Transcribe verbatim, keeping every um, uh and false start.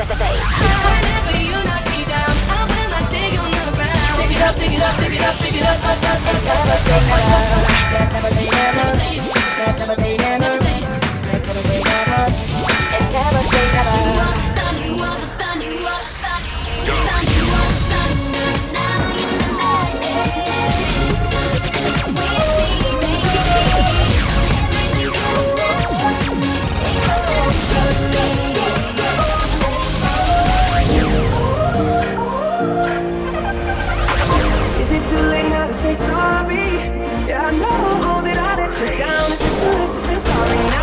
the bass. Whenever you knock me down, I will not stay on the ground. Pick it up, pick it up, pick it up, pick it up, up, up, and never say never. Never say never. Never say never. Never say never. And never say never. You are the sun, you are the sun, you are the sun. You are the sun, now you're the lightning. With me, baby. Everything else that's true. Is it too late now to say sorry? Yeah, I know that I let you down. It's too late to say sorry now.